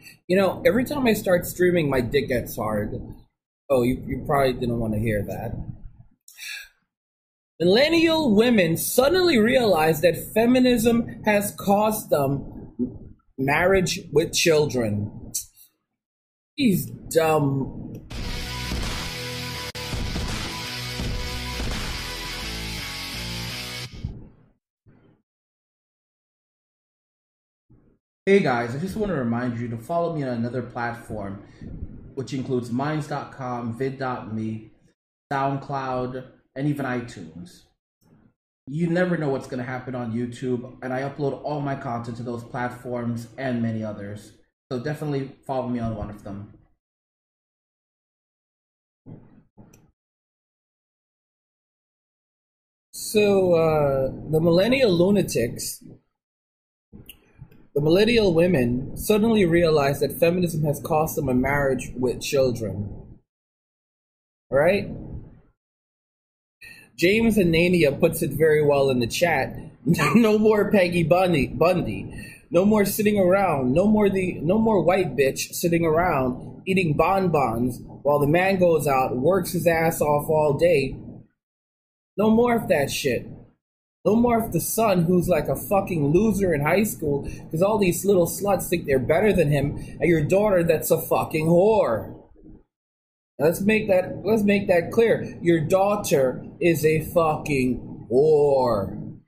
You know, every time I start streaming, my dick gets hard. Oh, you probably didn't want to hear that. Millennial women suddenly realize that feminism has cost them marriage with children. He's dumb. Hey guys, I just want to remind you to follow me on another platform, which includes Minds.com, Vid.me, SoundCloud, and even iTunes. You never know what's going to happen on YouTube, and I upload all my content to those platforms and many others. So definitely follow me on one of them. So, the millennial women suddenly realize that feminism has cost them a marriage with children. All right? James and Nania puts it very well in the chat. No more Peggy Bundy. No more sitting around. No more white bitch sitting around eating bonbons while the man goes out, works his ass off all day. No more of that shit. No more of the son who's like a fucking loser in high school because all these little sluts think they're better than him, and your daughter that's a fucking whore. Let's make that clear. Your daughter is a fucking whore.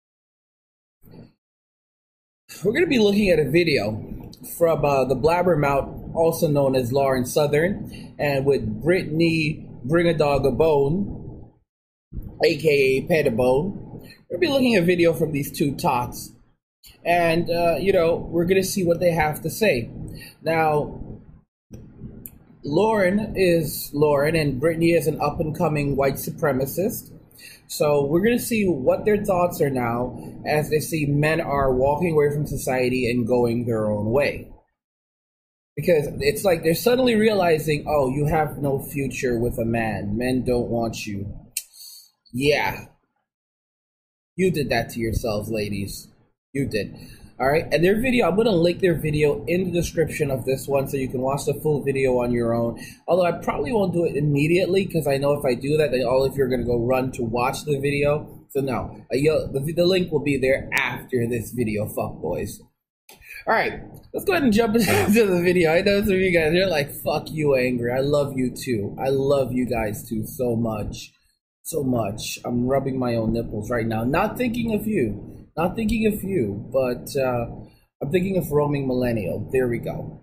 We're going to be looking at a video from the Blabbermouth, also known as Lauren Southern, and with Brittany Bring a Dog a Bone, aka Pettibone. We'll be looking at a video from these two tots, and we're gonna see what they have to say. Now, Lauren is Lauren, and Brittany is an up-and-coming white supremacist. So we're gonna see what their thoughts are now as they see men are walking away from society and going their own way. Because it's like they're suddenly realizing, oh, you have no future with a man. Men don't want you. Yeah. You did that to yourselves, ladies. You did. All right. And their video, I'm going to link their video in the description of this one so you can watch the full video on your own. Although I probably won't do it immediately because I know if I do that, then all of you are going to go run to watch the video. So no, the link will be there after this video, fuck boys. All right. Let's go ahead and jump into the video. I know some of you guys are like, fuck you, Angry. I love you too. I love you guys too so much. So much. I'm rubbing my own nipples right now. Not thinking of you. Not thinking of you, but I'm thinking of roaming millennial. There we go.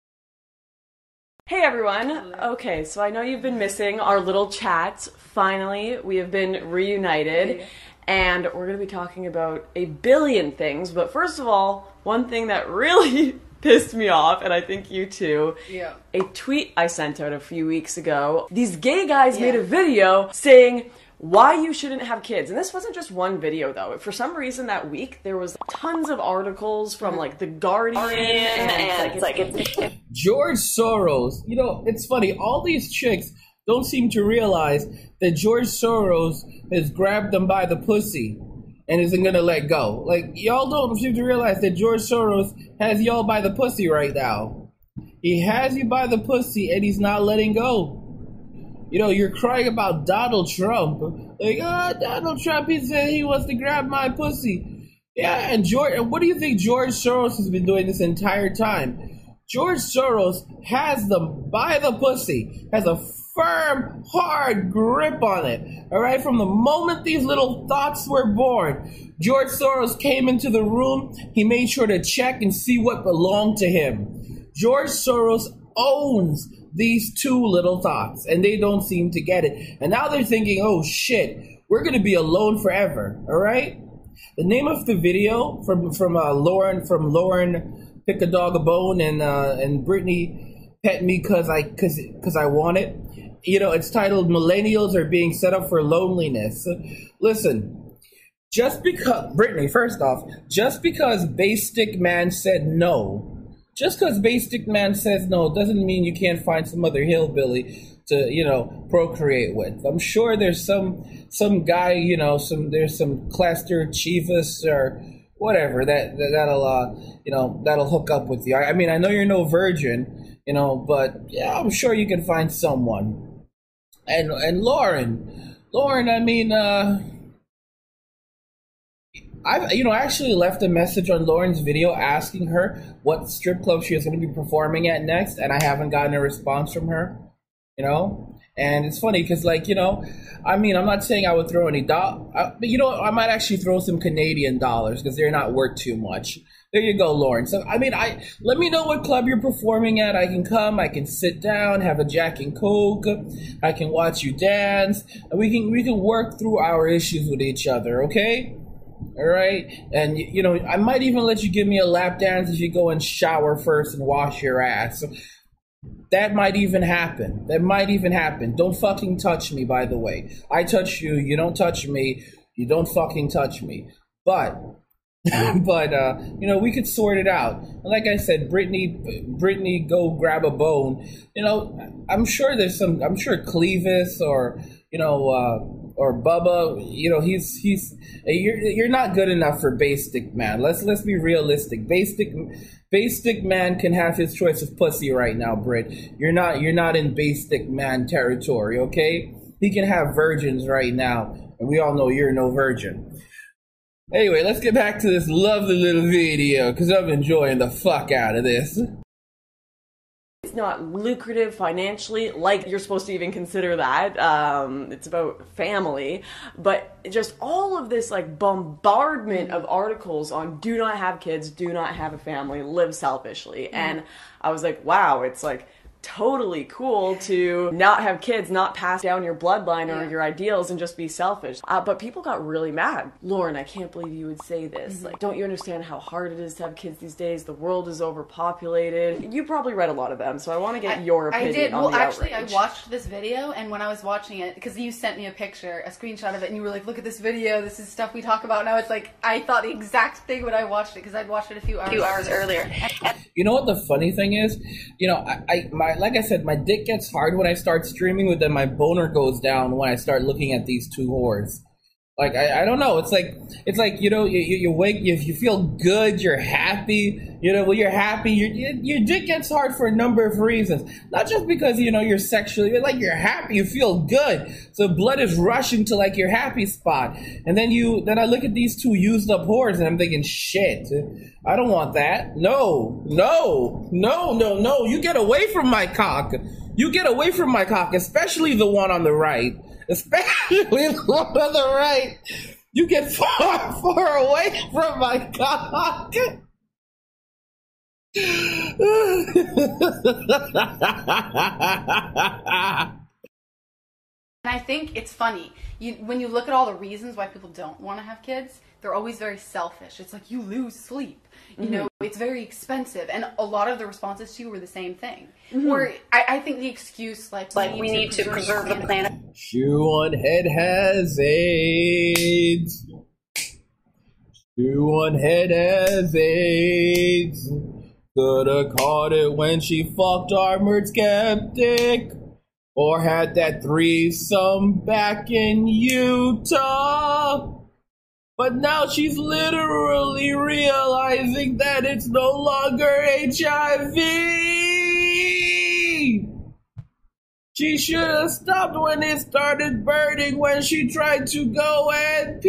Hey everyone. Okay, so I know you've been missing our little chats. Finally, we have been reunited. And we're going to be talking about a billion things. But first of all, one thing that really pissed me off, and I think you too. Yeah. A tweet I sent out a few weeks ago. These gay guys made a video saying why you shouldn't have kids. And this wasn't just one video though. For some reason that week there was tons of articles from like The Guardian and George Soros. You know, it's funny. All these chicks don't seem to realize that George Soros has grabbed them by the pussy and isn't gonna let go. Like, y'all don't seem to realize that George Soros has y'all by the pussy right now. He has you by the pussy and he's not letting go. You know, you're crying about Donald Trump. Like, Donald Trump, he said he wants to grab my pussy. Yeah, and what do you think George Soros has been doing this entire time? George Soros has them by the pussy, has a firm, hard grip on it. All right, from the moment these little thoughts were born, George Soros came into the room. He made sure to check and see what belonged to him. George Soros owns these two little thoughts, and they don't seem to get it. And now they're thinking, oh shit, we're going to be alone forever. All right. The name of the video from Lauren Pick a Dog a Bone and Brittany Pet Me cause I want it. You know, it's titled "Millennials Are Being Set Up for Loneliness." Listen, just because Brittany, first off, just because Basic Man said no. Just because Basic Man says no doesn't mean you can't find some other hillbilly to, procreate with. I'm sure there's some guy, there's some Cluster Chivas or whatever, that'll hook up with you. I mean, I know you're no virgin, but yeah, I'm sure you can find someone. And Lauren, I mean, I actually left a message on Lauren's video asking her what strip club she was going to be performing at next, and I haven't gotten a response from her. And it's funny because, I mean, I'm not saying I would throw any but I might actually throw some Canadian dollars because they're not worth too much. There you go, Lauren. So, I mean, let me know what club you're performing at. I can come. I can sit down, have a Jack and Coke. I can watch you dance. And we can work through our issues with each other. Okay. All right. And I might even let you give me a lap dance if you go and shower first and wash your ass. That might even happen. Don't fucking touch me, by the way. I touch you. You don't touch me. You don't fucking touch me. But we could sort it out. And like I said, Brittany, go grab a bone. I'm sure Clevis or Bubba, you're not good enough for Basic Man. Let's be realistic. Basic Man can have his choice of pussy right now, Britt. You're not in Basic Man territory, okay? He can have virgins right now, and we all know you're no virgin. Anyway, let's get back to this lovely little video, because I'm enjoying the fuck out of this. It's not lucrative financially, like you're supposed to even consider that. It's about family, but just all of this bombardment of articles on do not have kids, do not have a family, live selfishly. And I was like, wow, it's totally cool to not have kids, not pass down your bloodline or your ideals and just be selfish. But people got really mad. Lauren, I can't believe you would say this. Don't you understand how hard it is to have kids these days? The world is overpopulated. You probably read a lot of them, so I want to get your opinion. I did. On well, the actually, outrage. I watched this video, and when I was watching it, because you sent me a picture, a screenshot of it, and you were like, look at this video, this is stuff we talk about. And I was like, I thought the exact thing when I watched it, because I'd watched it a few hours earlier. You know what the funny thing is? Like I said, my dick gets hard when I start streaming, but then my boner goes down when I start looking at these two whores. I don't know. It's like you wake, you feel good, you're happy. When you're happy, your dick gets hard for a number of reasons. Not just because you're sexually, you're happy, you feel good, so blood is rushing to your happy spot. And then I look at these two used up whores, and I'm thinking, shit, I don't want that. No. You get away from my cock. You get away from my cock, especially the one on the right. Especially the one on the right. You get far away from my cock. And I think it's funny. When you look at all the reasons why people don't want to have kids, they're always very selfish. It's like, you lose sleep. It's very expensive. And a lot of the responses to you were the same thing. Or I think the excuse, we need to preserve the planet. Shoe on head has AIDS. Shoe on head has AIDS. Coulda caught it when she fucked Armored Skeptic. Or had that threesome back in Utah. But now she's literally realizing that it's no longer HIV. She should have stopped when it started burning when she tried to go and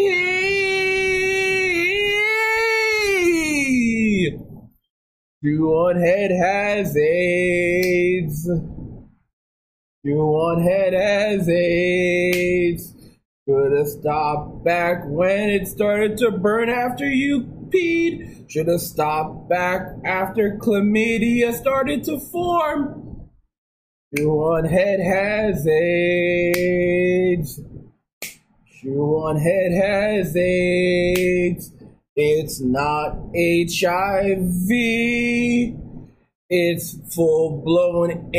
pee. Shoe on head has AIDS. Shoe on head has AIDS. Should have stopped back when it started to burn after you peed. Should have stopped back after chlamydia started to form. Shoe on head has AIDS. Shoe on head has AIDS. It's not HIV. It's full-blown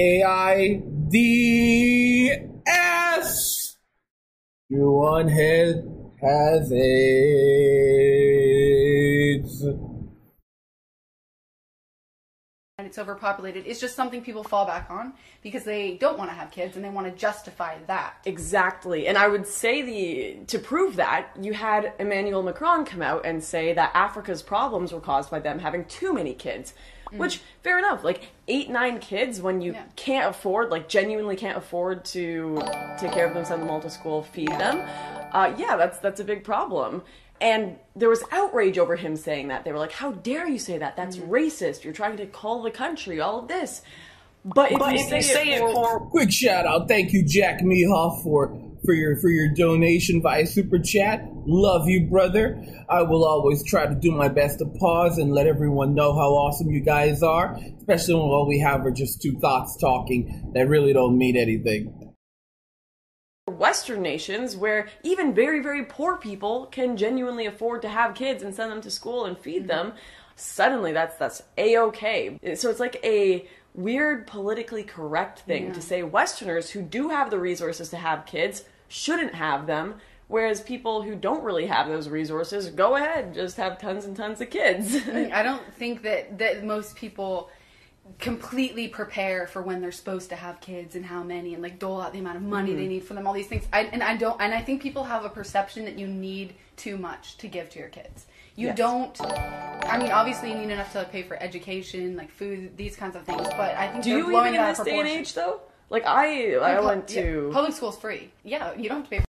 AIDS. Shoe on head has AIDS. it's overpopulated. It's just something people fall back on because they don't want to have kids and they want to justify that. Exactly. And I would say to prove that, you had Emmanuel Macron come out and say that Africa's problems were caused by them having too many kids. Which, fair enough, like 8, 9 kids when you can't afford, like genuinely can't afford to take care of them, send them all to school, feed them. That's a big problem. And there was outrage over him saying that. They were like, how dare you say that? That's racist. You're trying to call the country, all of this. But if you say it for... Quick shout out. Thank you, Jack Mehoff, for your donation via Super Chat. Love you, brother. I will always try to do my best to pause and let everyone know how awesome you guys are, especially when all we have are just two thoughts talking that really don't mean anything. Western nations where even very, very poor people can genuinely afford to have kids and send them to school and feed them, suddenly that's A-okay. So it's like a weird politically correct thing to say Westerners who do have the resources to have kids shouldn't have them, whereas people who don't really have those resources, go ahead, just have tons and tons of kids. I don't think that most people completely prepare for when they're supposed to have kids and how many and like dole out the amount of money they need for them, all these things. I think people have a perception that you need too much to give to your kids. You don't. I mean, obviously you need enough to pay for education, like food, these kinds of things. But I think they're blowing it out of proportion. Do you even in this day and age though? Like I went to public school's free. Yeah, you don't have to pay for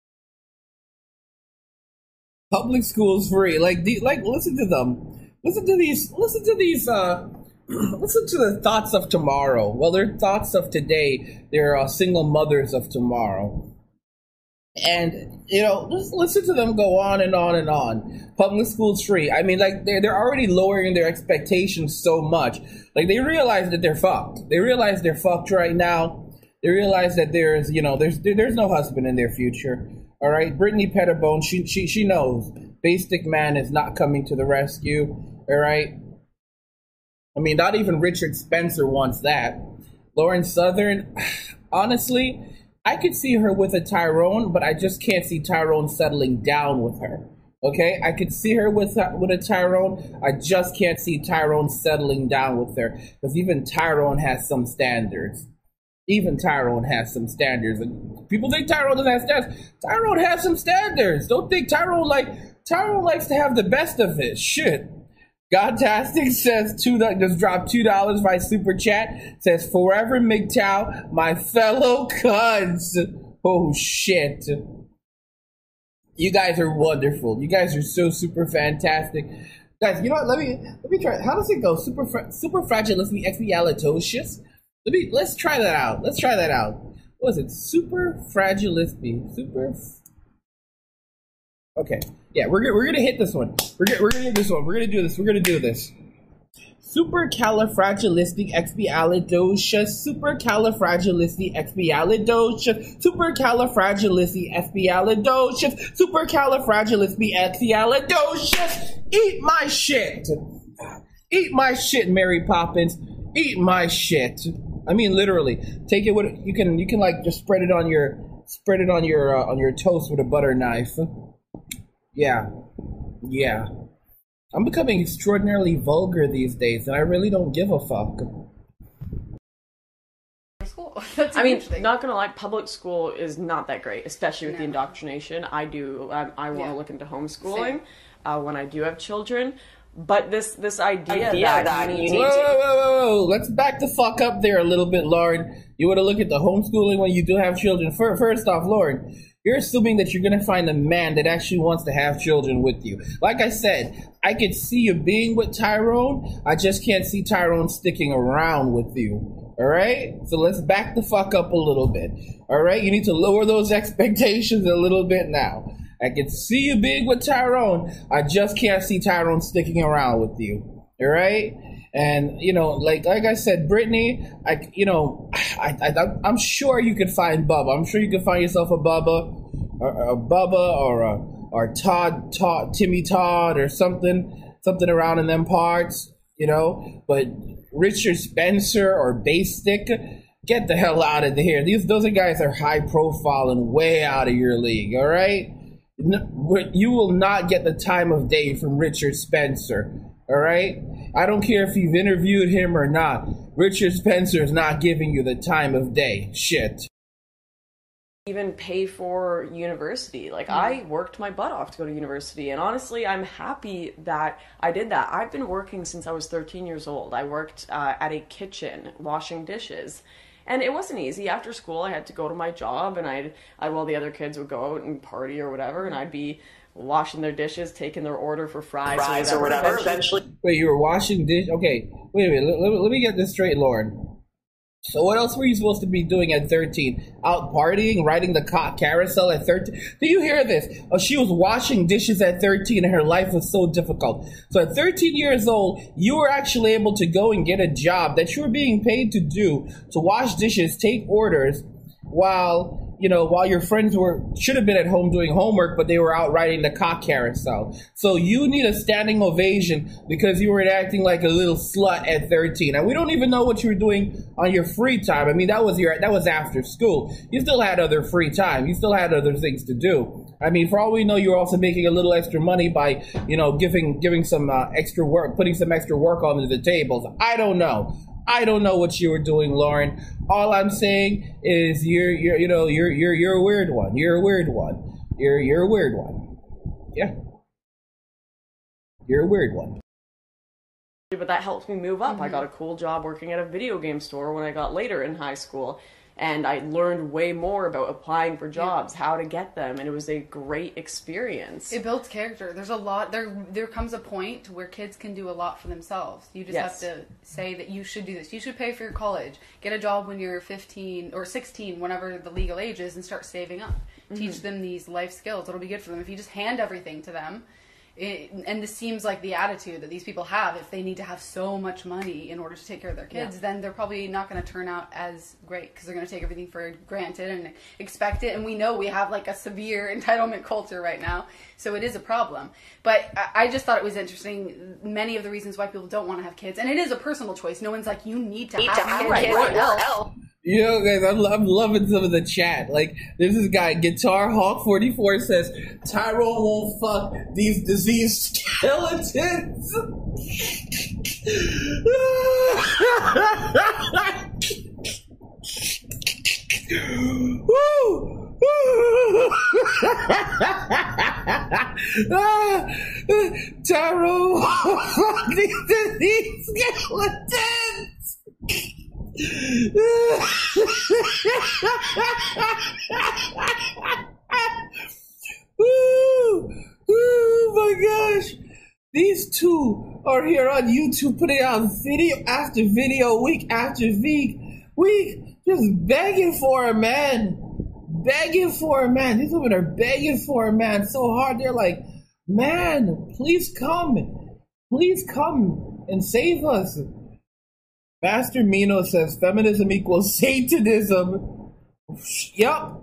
public school's free. Like listen to them. Listen to these listen to the thoughts of tomorrow. Well, they're thoughts of today. They're single mothers of tomorrow. And, just listen to them go on and on and on. Public school's free. I mean, like, they're already lowering their expectations so much. Like, they realize that they're fucked. They realize they're fucked right now. They realize that there's no husband in their future. All right? Brittany Pettibone, she knows. Basic Man is not coming to the rescue. All right? I mean, not even Richard Spencer wants that. Lauren Southern, honestly, I could see her with a Tyrone, but I just can't see Tyrone settling down with her. Okay? I could see her with a Tyrone. I just can't see Tyrone settling down with her. Because even Tyrone has some standards. And people think Tyrone doesn't have standards. Tyrone has some standards. Don't think Tyrone likes to have the best of it. Shit. Godtastic says just dropped $2 by Super Chat. Says forever MGTOW, my fellow cuz. Oh shit. You guys are wonderful. You guys are so super fantastic. Guys, you know what? Let me try. How does it go? Super fragilistic. Let's try that out. What was it? Super fragilistic. Okay. Yeah, we're gonna hit this one. We're gonna hit this one. We're gonna do this. Supercalifragilisticexpialidocious. Supercalifragilisticexpialidocious. Supercalifragilisticexpialidocious. Supercalifragilisticexpialidocious. Eat my shit. Eat my shit, Mary Poppins. Eat my shit. I mean, literally. Take it with you can like just spread it on your toast with a butter knife. Yeah. I'm becoming extraordinarily vulgar these days, and I really don't give a fuck. School. I mean, not gonna lie, public school is not that great, especially with the indoctrination. I want to look into homeschooling when I do have children. But this idea that you need Whoa. Let's back the fuck up there a little bit, Lauren. You want to look at the homeschooling when you do have children. First off, Lauren, you're assuming that you're going to find a man that actually wants to have children with you. Like I said, I could see you being with Tyrone. I just can't see Tyrone sticking around with you. All right? So let's back the fuck up a little bit. All right? You need to lower those expectations a little bit now. I can see you being with Tyrone. I just can't see Tyrone sticking around with you. All right? And, like I said, Brittany, I'm sure you could find Bubba. I'm sure you could find yourself a Bubba or Todd, Timmy Todd or something around in them parts, But Richard Spencer or Basic, get the hell out of here. Those guys are high profile and way out of your league, all right? You will not get the time of day from Richard Spencer, all right? I don't care if you've interviewed him or not. Richard Spencer is not giving you the time of day. Shit. Even pay for university. Like, I worked my butt off to go to university, and honestly, I'm happy that I did that. I've been working since I was 13 years old. I worked at a kitchen washing dishes, and it wasn't easy. After school, I had to go to my job, and while the other kids would go out and party or whatever, and I'd be washing their dishes, taking their order for fries or whatever. Eventually. Wait, you were washing dishes? Okay, wait a minute. Let me get this straight, Lauren. So what else were you supposed to be doing at 13? Out partying, riding the carousel at 13? Do you hear this? Oh, she was washing dishes at 13 and her life was so difficult. So at 13 years old, you were actually able to go and get a job that you were being paid to do, to wash dishes, take orders, while your friends should have been at home doing homework, but they were out riding the carousel. So you need a standing ovation because you were acting like a little slut at 13. And we don't even know what you were doing on your free time. I mean, that was after school. You still had other free time. You still had other things to do. I mean, for all we know, you were also making a little extra money by, giving some extra work, putting some extra work onto the tables. I don't know what you were doing, Lauren. All I'm saying is you're a weird one. You're a weird one. You're a weird one. Yeah. You're a weird one. But that helped me move up. I got a cool job working at a video game store when I got later in high school. And I learned way more about applying for jobs, how to get them, and it was a great experience. It builds character. There's a lot. There comes a point where kids can do a lot for themselves. You just have to say that you should do this. You should pay for your college. Get a job when you're 15 or 16, whenever the legal age is, and start saving up. Teach them these life skills. It'll be good for them. If you just hand everything to them, and this seems like the attitude that these people have, if they need to have so much money in order to take care of their kids, then they're probably not going to turn out as great because they're going to take everything for granted and expect it. And we know we have like a severe entitlement culture right now, so it is a problem. But I just thought it was interesting, many of the reasons why people don't want to have kids, and it is a personal choice. No one's like, you need to have kids or else. Guys, I'm loving some of the chat. Like, there's this guy, Guitar Hawk 44 says, Tyrone won't fuck these diseased skeletons. Woo! Tyrone won't fuck these diseased skeletons. Oh my gosh, these two are here on YouTube putting out video after video, week after week, just begging for a man. These women are begging for a man so hard. They're like, man, please come and save us. Master Mino says feminism equals Satanism. Yup.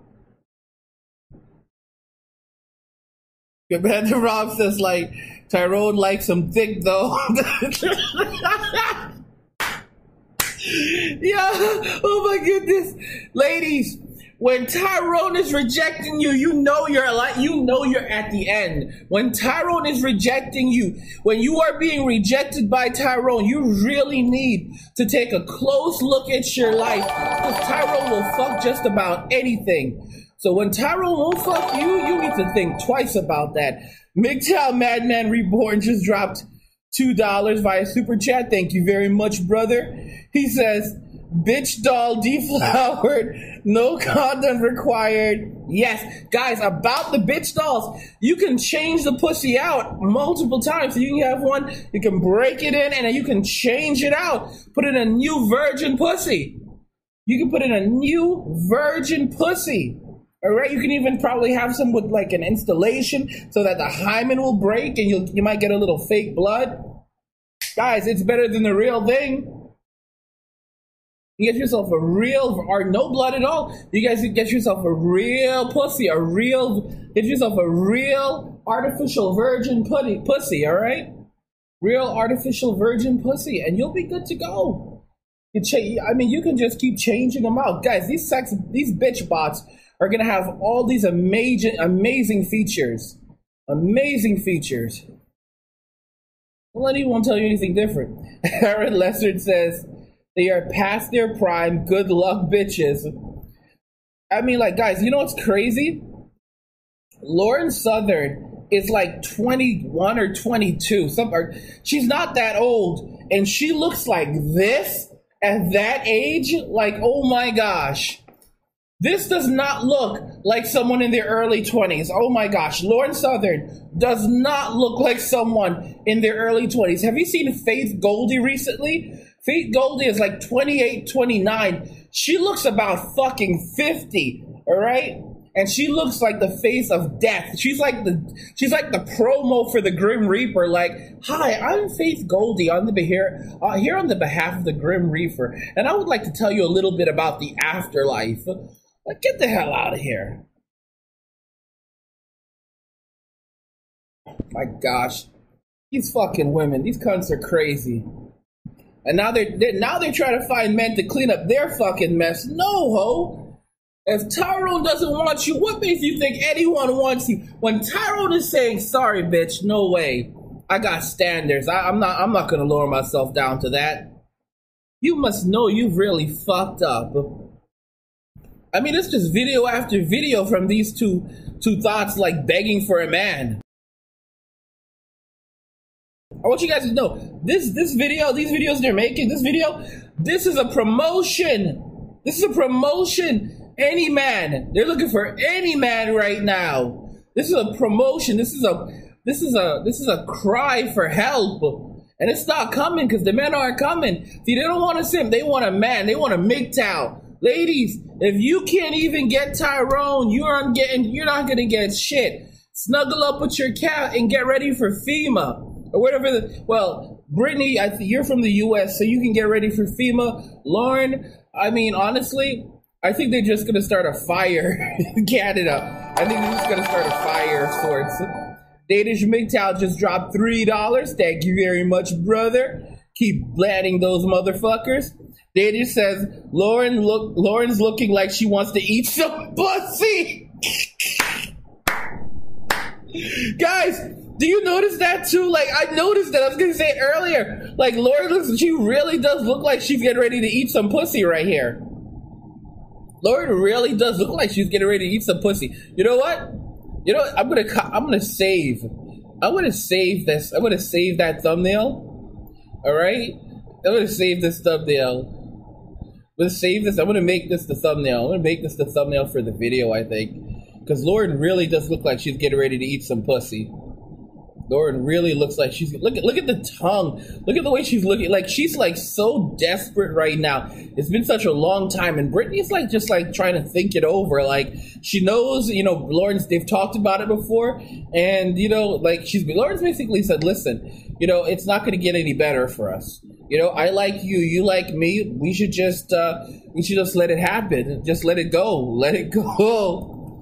Commander Rob says, like, Tyrone likes him thick though. Yeah. Oh my goodness. Ladies, when Tyrone is rejecting you, you know you're at the end. When Tyrone is rejecting you, when you are being rejected by Tyrone, you really need to take a close look at your life, because Tyrone will fuck just about anything. So when Tyrone won't fuck you, you need to think twice about that. MGTOW Madman Reborn just dropped $2 via Super Chat. Thank you very much, brother. He says, bitch doll deflowered, no condom required. Yes, guys, about the bitch dolls, you can change the pussy out multiple times. So you can have one, you can break it in, and then you can change it out. Put in a new virgin pussy. You can put in a new virgin pussy. All right, you can even probably have some with like an installation so that the hymen will break and you might get a little fake blood. Guys, it's better than the real thing. You get yourself a real, or no blood at all. You guys get yourself a real pussy, get yourself a real artificial virgin pussy, all right? Real artificial virgin pussy, and you'll be good to go. You can just keep changing them out. Guys, these bitch bots are going to have all these amazing features. Amazing features. Well, anyone won't tell you anything different. Aaron Lessard says, they are past their prime. Good luck, bitches. I mean, like, guys, you know what's crazy? Lauren Southern is like 21 or 22. She's not that old. And she looks like this at that age. Like, oh my gosh. This does not look like someone in their early 20s. Oh my gosh. Lauren Southern does not look like someone in their early 20s. Have you seen Faith Goldie recently? Faith Goldie is like 28, 29. She looks about fucking 50, all right? And she looks like the face of death. She's like the promo for the Grim Reaper. Like, hi, I'm Faith Goldie here on the behalf of the Grim Reaper, and I would like to tell you a little bit about the afterlife. Like, get the hell out of here! My gosh, these fucking women, these cunts are crazy. And now they're trying to find men to clean up their fucking mess. No, ho. If Tyrone doesn't want you, what makes you think anyone wants you? When Tyrone is saying, sorry, bitch, no way. I got standards. I'm not gonna lower myself down to that. You must know you've really fucked up. I mean, it's just video after video from these two thoughts like begging for a man. I want you guys to know, this video, these videos they're making, this is a promotion. This is a promotion. Any man. They're looking for any man right now. This is a promotion. This is a cry for help. And it's not coming because the men aren't coming. See, they don't want a simp. They want a man. They want a MGTOW. Ladies, if you can't even get Tyrone, you're not gonna get shit. Snuggle up with your cat and get ready for FEMA. Or whatever Brittany, I think you're from the US, so you can get ready for FEMA. Lauren, I mean, honestly, I think they're just going to start a fire in Canada. I think they're just going to start a fire of sorts. Danish MGTOW just dropped $3. Thank you very much, brother. Keep blanding those motherfuckers. Danish says, Lauren's looking like she wants to eat some pussy. Guys, do you notice that too? Like, I noticed that. I was going to say it earlier. Like, Lauren, she really does look like she's getting ready to eat some pussy right here. Lauren really does look like she's getting ready to eat some pussy. You know what? I'm gonna save this. I'm gonna save that thumbnail. All right. I'm gonna save this thumbnail. I'm gonna save this. I'm gonna make this the thumbnail. I'm gonna make this the thumbnail for the video. I think because Lauren really does look like she's getting ready to eat some pussy. Lauren really looks like she's look at the tongue. Look at the way she's looking. Like she's like so desperate right now. It's been such a long time, and Brittany's like just like trying to think it over. Like she knows, Lauren's. They've talked about it before, and like Lauren's basically said, listen, it's not going to get any better for us. I like you, you like me. We should just let it happen. Just let it go. Let it go.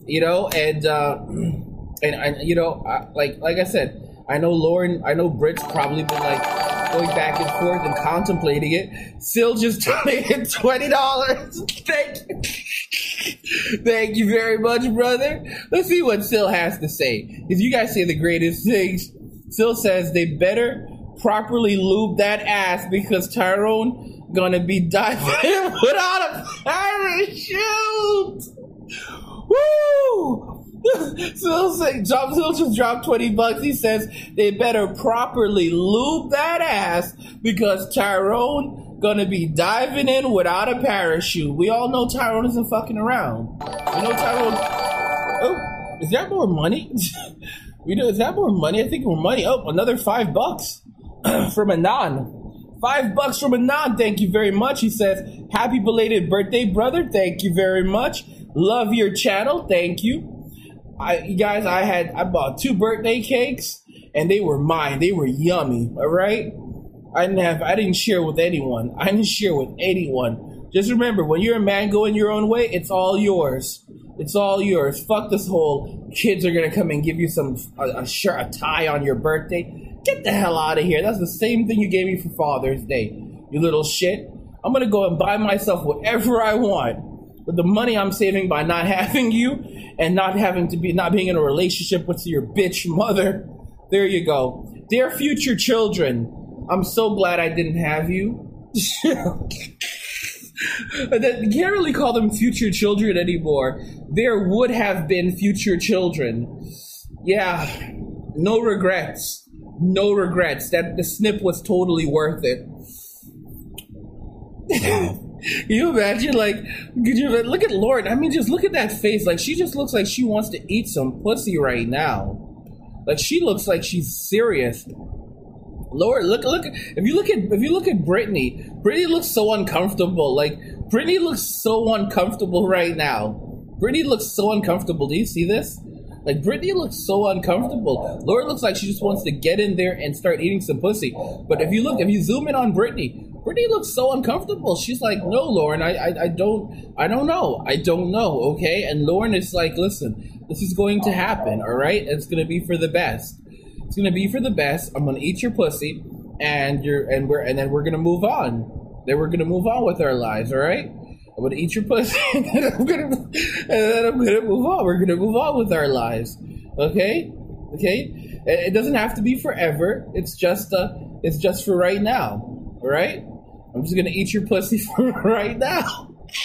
And like I said, I know Lauren, I know Britt's probably been like going back and forth and contemplating it. Sil just donated $20. Thank you very much, brother. Let's see what Sil has to say. Because you guys say the greatest things. Sil says they better properly lube that ass because Tyrone gonna be diving without a parachute. Woo! Sil just dropped $20. He says they better properly lube that ass because Tyrone gonna be diving in without a parachute. We all know Tyrone isn't fucking around. We know Tyrone. Oh, is that more money? Is that more money? I think more money. Oh, another $5 from Anon. $5 from Anon. Thank you very much. He says, happy belated birthday, brother. Thank you very much. Love your channel. Thank you. You guys, I bought 2 birthday cakes and they were mine. They were yummy. All right. I didn't share with anyone. Just remember, when you're a man going your own way, it's all yours. It's all yours. Fuck this whole kids are gonna come and give you a shirt, a tie on your birthday. Get the hell out of here. That's the same thing you gave me for Father's Day, you little shit. I'm gonna go and buy myself whatever I want with the money I'm saving by not having you and not being in a relationship with your bitch mother. There you go. Dear future children, I'm so glad I didn't have you. You can't really call them future children anymore. There would have been future children. Yeah, no regrets. No regrets. That the snip was totally worth it. Can you imagine, like, look at Lauren. I mean, just look at that face. Like, she just looks like she wants to eat some pussy right now. Like, she looks like she's serious. Lord, look! If you look at Brittany looks so uncomfortable. Like, Brittany looks so uncomfortable right now. Brittany looks so uncomfortable. Do you see this? Like, Brittany looks so uncomfortable. Laura looks like she just wants to get in there and start eating some pussy. But if you zoom in on Brittany looks so uncomfortable. She's like, no, Lauren, I don't know. Okay, and Lauren is like, listen, this is going to happen. All right, it's gonna be for the best. It's gonna be for the best. I'm gonna eat your pussy, and then we're gonna move on. Then we're gonna move on with our lives. All right. I'm gonna eat your pussy, and then I'm gonna move on. We're gonna move on with our lives. Okay. It doesn't have to be forever. It's just for right now. All right. I'm just gonna eat your pussy for right now.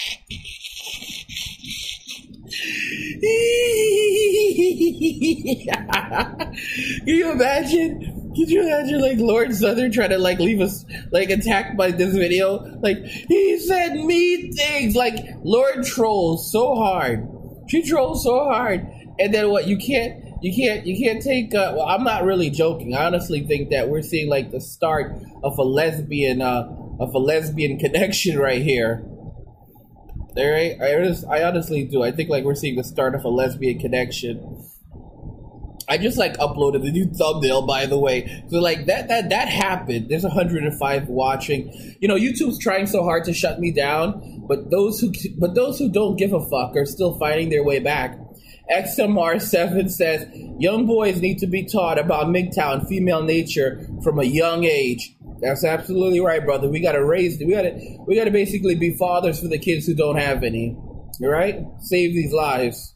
Can you imagine? Could you imagine, like, Lauren Southern trying to, like, leave us, like, attacked by this video? Like, he said mean things. Like, Lauren trolls so hard. She trolls so hard. And then what? You can't take. Well, I'm not really joking. I honestly think that we're seeing, like, the start of a lesbian connection right here. All right, I honestly do. I think, like, we're seeing the start of a lesbian connection. I just, like, uploaded the new thumbnail, by the way. So, like, that happened. There's 105 watching. You know, YouTube's trying so hard to shut me down, but those who don't give a fuck are still finding their way back. XMR7 says young boys need to be taught about MGTOW female nature from a young age. That's absolutely right, brother. We gotta basically be fathers for the kids who don't have any. All right? Save these lives.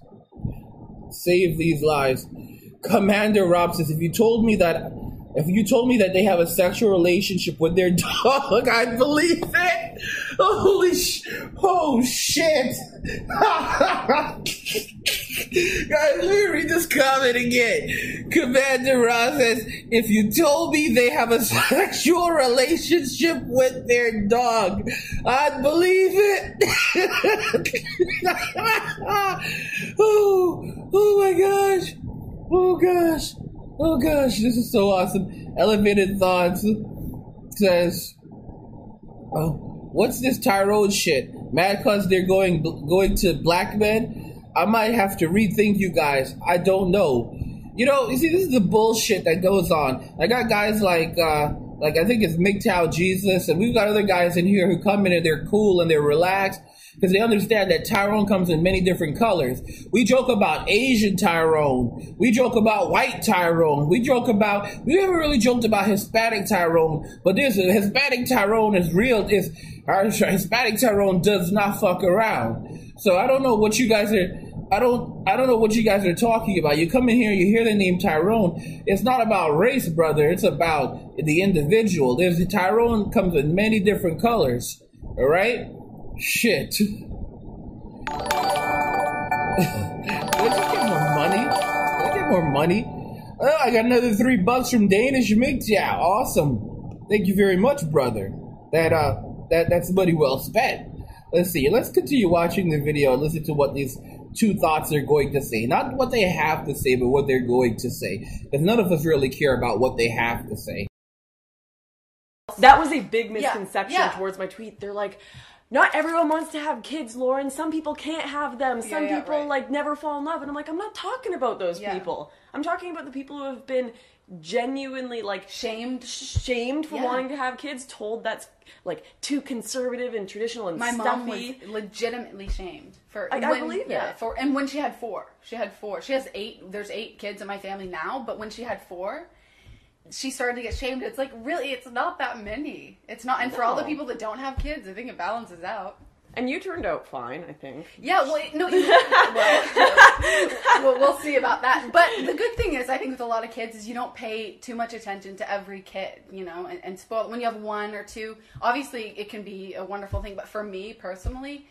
Commander Rob says, if you told me that they have a sexual relationship with their dog, I'd believe it. Oh shit. Guys, let me read this comment again. Commander Ross says, if you told me they have a sexual relationship with their dog, I'd believe it. Oh my gosh. Oh gosh, this is so awesome. Elevated Thoughts says, oh, what's this Tyrone shit? Mad cause they're going to black men? I might have to rethink you guys. I don't know. You know, you see, this is the bullshit that goes on. I got guys like I think it's MGTOW Jesus, and we've got other guys in here who come in and they're cool and they're relaxed, because they understand that Tyrone comes in many different colors. We joke about Asian Tyrone. We joke about white Tyrone. We haven't really joked about Hispanic Tyrone, but this Hispanic Tyrone is real. Hispanic Tyrone does not fuck around. So I don't know what you guys are. I don't know what you guys are talking about. You come in here, you hear the name Tyrone. It's not about race, brother. It's about the individual. The Tyrone comes in many different colors. All right. Shit. Did I just get more money? Did I get more money? Oh, I got another $3 from Danish MGTOW. Awesome. Thank you very much, brother. That's money well spent. Let's see. Let's continue watching the video and listen to what these two thoughts are going to say. Not what they have to say, but what they're going to say. Because none of us really care about what they have to say. That was a big misconception Yeah. towards my tweet. They're like, not everyone wants to have kids, Lauren. Some people can't have them. Some people like never fall in love. And I'm like, I'm not talking about those people. I'm talking about the people who have been genuinely like shamed for wanting to have kids, told that's like too conservative and traditional and my stuffy. mom was legitimately shamed for. I believe it. And when she had four, she has 8. There's 8 kids in my family now, but when she had 4. She started to get shamed. It's like, really, it's not that many. It's not. And for all the people that don't have kids, I think it balances out. And you turned out fine, I think. Yeah, well, no, we'll see about that. But the good thing is, I think with a lot of kids, is you don't pay too much attention to every kid, you know, and spoil. When you have one or two, obviously it can be a wonderful thing. But for me personally,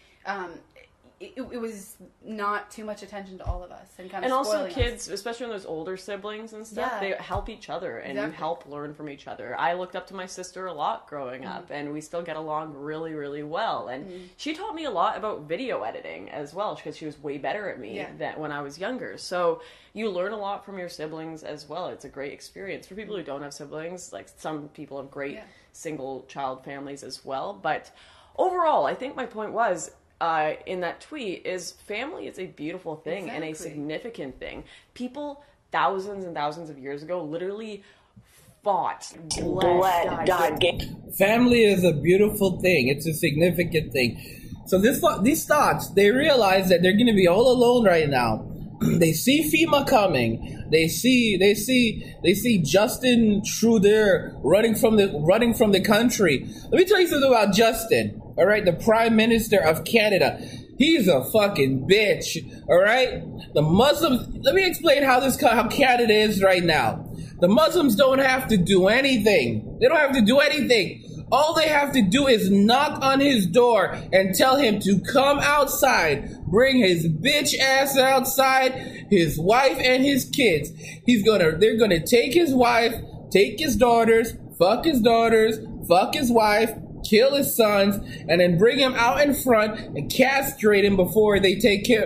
it was not too much attention to all of us, and kind of also spoiling kids, us. especially when there's older siblings and stuff, Yeah. they help each other and you help learn from each other. I looked up to my sister a lot growing up, and we still get along really, really well. And she taught me a lot about video editing as well, because she was way better at me than when I was younger. So you learn a lot from your siblings as well. It's a great experience for people who don't have siblings. Like, some people have great single child families as well. But overall, I think my point was, in that tweet, is family is a beautiful thing and a significant thing. People thousands and thousands of years ago literally fought, bled, died. Family is a beautiful thing. It's a significant thing. So these thoughts, they realize that they're going to be all alone right now. They see FEMA coming. They see Justin Trudeau running from the country. Let me tell you something about Justin. All right, the Prime Minister of Canada. He's a fucking bitch. All right, the Muslims. Let me explain how Canada is right now. The Muslims don't have to do anything. They don't have to do anything. All they have to do is knock on his door and tell him to come outside. Bring his bitch ass outside, his wife and his kids. They're gonna take his wife, take his daughters, fuck his wife, kill his sons, and then bring him out in front and castrate him before they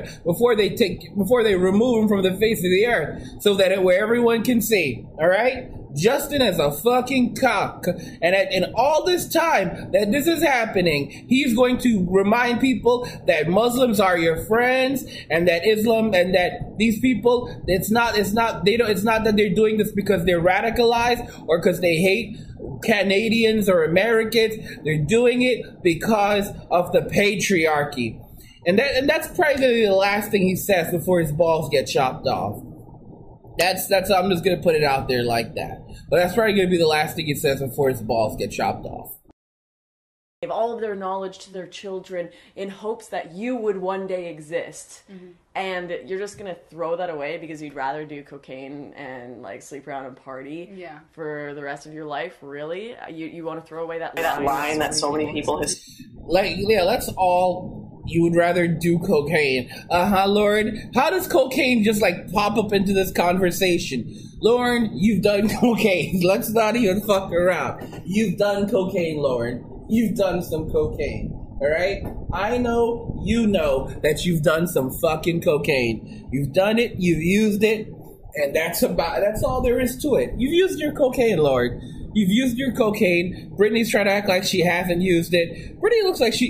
remove him from the face of the earth, so that where everyone can see. All right. Justin is a fucking cock. And in all this time that this is happening, he's going to remind people that Muslims are your friends, and that Islam, and that these people, it's not that they're doing this because they're radicalized or because they hate Canadians or Americans. They're doing it because of the patriarchy. And that's probably the last thing he says before his balls get chopped off. That's I'm just gonna put it out there like that. But that's probably gonna be the last thing he says before his balls get chopped off. Give all of their knowledge to their children in hopes that you would one day exist. And you're just gonna throw that away because you'd rather do cocaine and like sleep around and party for the rest of your life. Really? You want to throw away that line that so many people have, like, let's all. You would rather do cocaine. Lauren. How does cocaine just like pop up into this conversation? Lauren, you've done cocaine. Let's not even fuck around. You've done cocaine, Lauren. You've done some cocaine. All right? I know, you know that you've done some fucking cocaine. You've done it, you've used it, and that's all there is to it. You've used your cocaine, Lauren. You've used your cocaine. Brittany's trying to act like she hasn't used it. Brittany looks like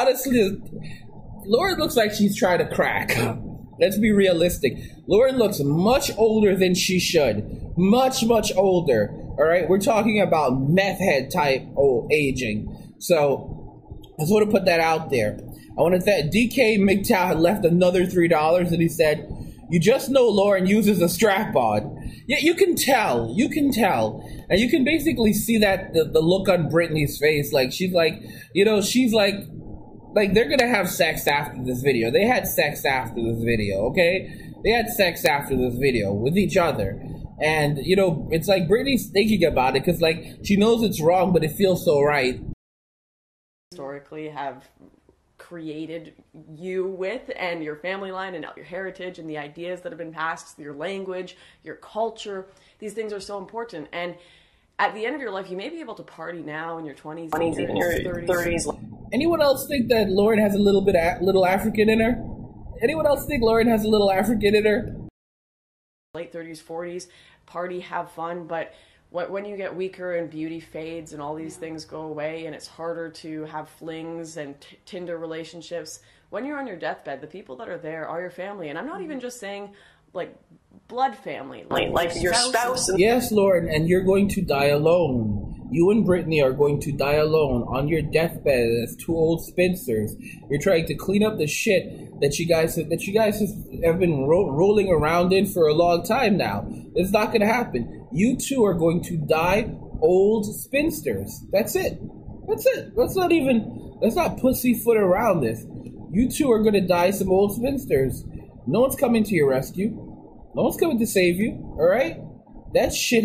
Lauren looks like she's trying to crack. Let's be realistic. Lauren looks much older than she should. Much, much older. All right? We're talking about meth head type aging. So, I just want to put that out there. I want to thank DK McTow had left another $3, and he said, "You just know Lauren uses a strap-on." Yeah, you can tell. You can tell. And you can basically see that the look on Brittany's face. Like, she's like, she's like they're going to have sex after this video. They had sex after this video, okay? They had sex after this video with each other. And, it's like Brittany's thinking about it because, like, she knows it's wrong, but it feels so right. Historically have created you with, and your family line, and your heritage, and the ideas that have been passed, your language, your culture. These things are so important. And at the end of your life, you may be able to party now in your 20s, even your 30s. Anyone else think that Lauren has a little African in her? Anyone else think Lauren has a little African in her? Late 30s, 40s, party, have fun, but when you get weaker and beauty fades and all these things go away and it's harder to have flings and Tinder relationships, when you're on your deathbed, the people that are there are your family. And I'm not even just saying like blood family, like your spouse. Yes, Lauren, and you're going to die alone. You and Brittany are going to die alone on your deathbed as two old spinsters. You're trying to clean up the shit that you guys have been rolling around in for a long time now. It's not going to happen. You two are going to die old spinsters. That's it. That's it. Let's not pussyfoot around this. You two are going to die some old spinsters. No one's coming to your rescue. No one's coming to save you. All right? That ship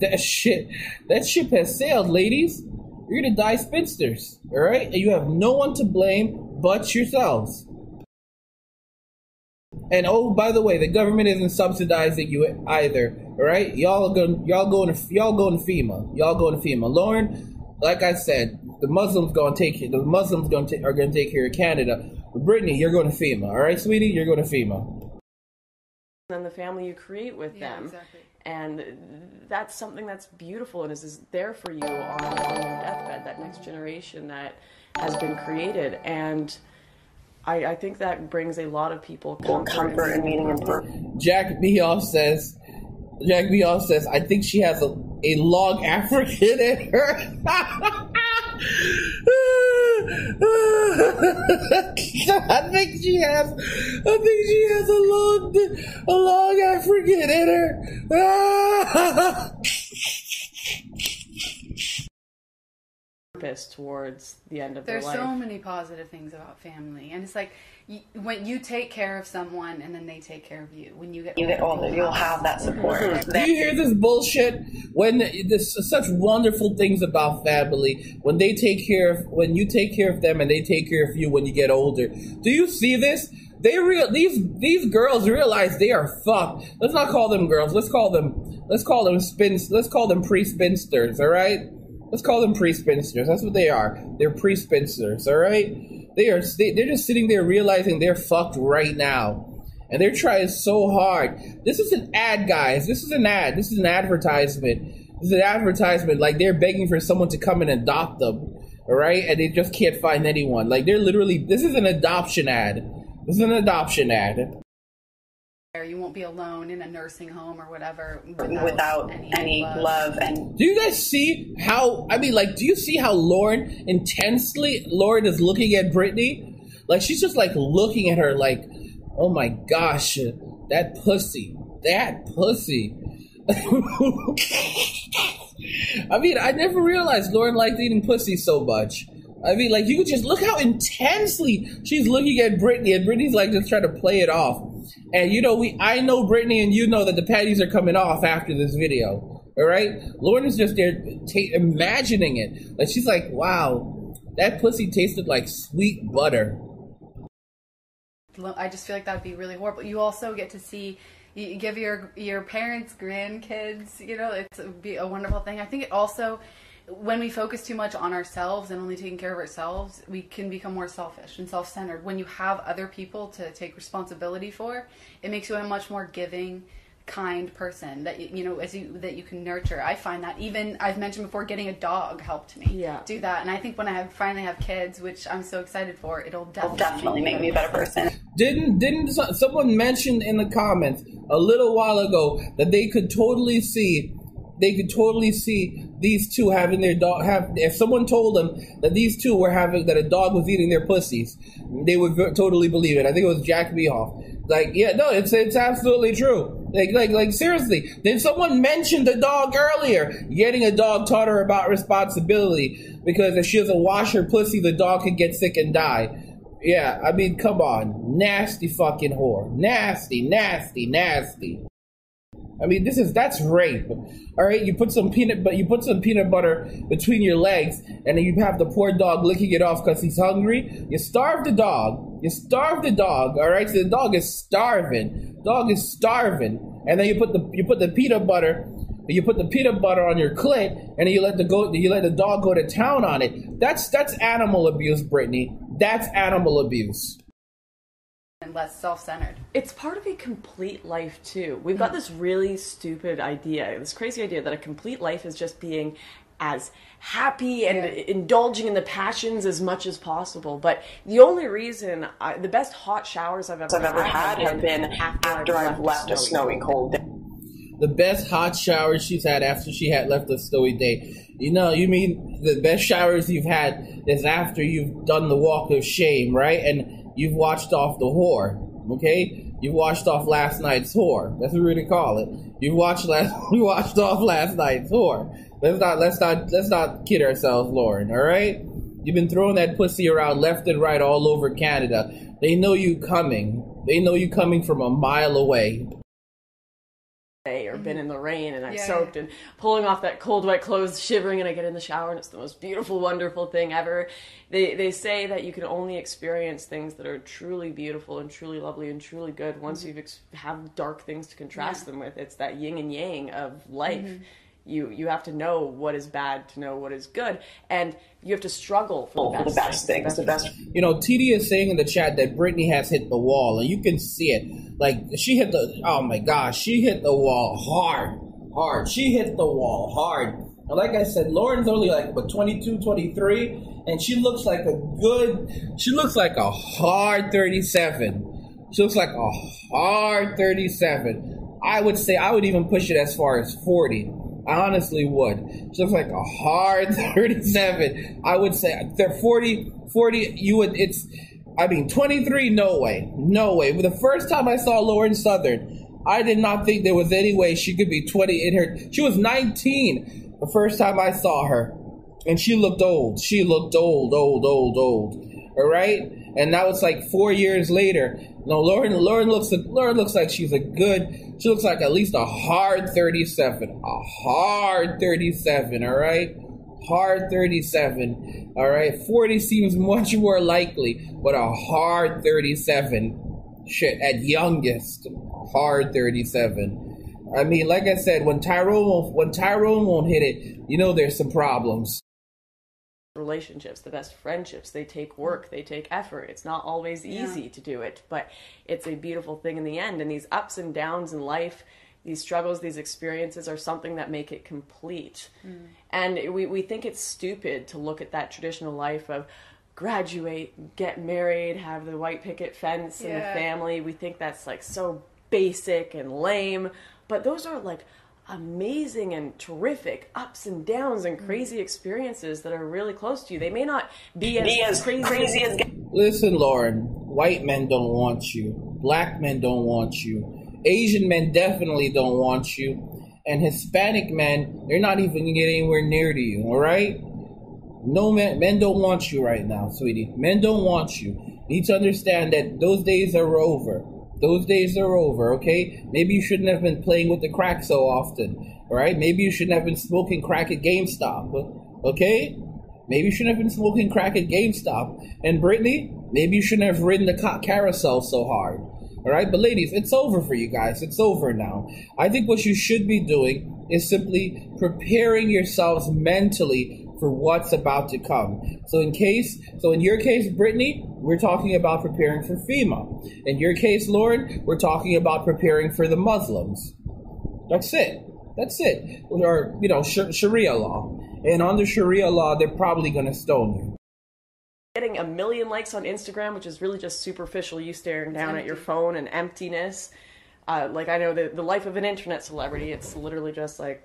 has sailed, ladies. You're gonna die spinsters. All right? And you have no one to blame but yourselves. And oh, by the way, the government isn't subsidizing you either. All right? Y'all going to FEMA. Y'all going to FEMA. Lauren, like I said, the Muslims are going to take care of Canada. But Brittany, you're going to FEMA. All right, sweetie, you're going to FEMA. And the family you create with them. Exactly. And that's something that's beautiful and is there for you on your deathbed, that next generation that has been created. And I think that brings a lot of people comfort and meaning in life. Jack Beoff says, I think she has a log African in her. I think she has a log African in her. Towards the end of their life. There's so many positive things about family, and it's like when you take care of someone and then they take care of you. When you get older, you'll have that support. Do you hear this bullshit? When there's such wonderful things about family, when you take care of them and they take care of you when you get older. Do you see this? These girls realize they are fucked. Let's not call them girls. Let's call them pre-spinsters. All right. Let's call them pre-spinsters. That's what they are. They're pre-spinsters, all right? They're just sitting there realizing they're fucked right now. And they're trying so hard. This is an ad, guys. This is an ad. This is an advertisement. This is an advertisement. Like, they're begging for someone to come and adopt them, all right? And they just can't find anyone. Like, this is an adoption ad. This is an adoption ad. You won't be alone in a nursing home or whatever without any love. And do you guys see how? Do you see how Lauren is looking at Brittany? Like, she's just like looking at her like, oh my gosh, that pussy. I never realized Lauren liked eating pussy so much. You could just look how intensely she's looking at Brittany, and Brittany's like just trying to play it off. And I know Brittany, and you know that the panties are coming off after this video. All right, Lauren is just there imagining it. Like, she's like, wow, that pussy tasted like sweet butter. I just feel like that'd be really horrible. You also get to see. You give your parents grandkids. It's be a wonderful thing. I think it also. When we focus too much on ourselves and only taking care of ourselves, we can become more selfish and self-centered. When you have other people to take responsibility for, it makes you a much more giving, kind person that that you can nurture. I find that even I've mentioned before, getting a dog helped me do that, and I think when I finally have kids, which I'm so excited for, it'll definitely make me a better person. Didn't someone mention in the comments a little while ago that they could totally see these two having their dog if someone told them that these two that a dog was eating their pussies, they would totally believe it. I think it was Jack Behoff. It's absolutely true. Like seriously. Then someone mentioned the dog earlier. Getting a dog taught her about responsibility, because if she doesn't wash her pussy, the dog could get sick and die. Yeah, come on. Nasty fucking whore. Nasty. That's rape. All right, you put some peanut butter between your legs, and then you have the poor dog licking it off because he's hungry. You starve the dog. All right, so the dog is starving. And then you put the peanut butter. You put the peanut butter on your clit, and then you let the dog go to town on it. That's animal abuse, Brittany. That's animal abuse. And less self-centered. It's part of a complete life too. We've got this really stupid idea, this crazy idea that a complete life is just being as happy and indulging in the passions as much as possible. But the only reason the best hot showers I've ever had have been after I've left a snowy cold day. The best hot showers she's had after she had left a snowy day. You mean the best showers you've had is after you've done the walk of shame, right? And you've washed off the whore, okay? You washed off last night's whore. That's what we're gonna call it. You washed off last night's whore. Let's not kid ourselves, Lauren. All right? You've been throwing that pussy around left and right all over Canada. They know you coming. They know you coming from a mile away. Or been in the rain and I'm soaked and pulling off that cold wet clothes, shivering, and I get in the shower and it's the most beautiful, wonderful thing ever. They say that you can only experience things that are truly beautiful and truly lovely and truly good once you've have dark things to contrast them with. It's that yin and yang of life. You have to know what is bad to know what is good, and you have to struggle for the best things. You know, TD is saying in the chat that Brittany has hit the wall, and you can see it. Like, she hit oh my gosh, she hit the wall hard. She hit the wall hard. And like I said, Lauren's only like, 22, 23, and she looks like a hard 37. She looks like a hard 37. I would even push it as far as 40. I honestly would. She looks like a hard 37. I would say 40, you would, 23, no way. But the first time I saw Lauren Southern, I did not think there was any way she could be 20 in her. She was 19 the first time I saw her. And she looked old. All right? And now it's like 4 years later. No, Lauren looks like she looks like at least a hard 37. A hard 37, all right? Hard 37, all right? 40 seems much more likely, but a hard 37, shit, at youngest, hard 37. I mean, like I said, when Tyrone won't hit it, you know there's some problems. Relationships, the best friendships, they take work, they take effort. It's not always easy to do it, but it's a beautiful thing in the end. And these ups and downs in life, these struggles, these experiences are something that make it complete. And we think it's stupid to look at that traditional life of graduate, get married, have the white picket fence and the family. We think that's like so basic and lame, but those are like amazing and terrific ups and downs and crazy experiences that are really close to you. They may not be as crazy as... Listen, Lauren, white men don't want you. Black men don't want you. Asian men definitely don't want you. And Hispanic men, they're not even getting anywhere near to you, all right? No, men don't want you right now, sweetie. Men don't want you. You need to understand that those days are over. Those days are over, okay? Maybe you shouldn't have been playing with the crack so often, all right? Maybe you shouldn't have been smoking crack at GameStop, okay? Maybe you shouldn't have been smoking crack at GameStop. And Brittany, maybe you shouldn't have ridden the carousel so hard, all right? But ladies, it's over for you guys. It's over now. I think what you should be doing is simply preparing yourselves mentally for what's about to come. So in your case, Brittany, we're talking about preparing for FEMA. In your case, Lauren, we're talking about preparing for the Muslims. That's it. Or, Sharia law. And under Sharia law, they're probably going to stone you. Getting 1 million likes on Instagram, which is really just superficial, you staring down at your phone and emptiness. Like, I know the life of an internet celebrity, it's literally just like,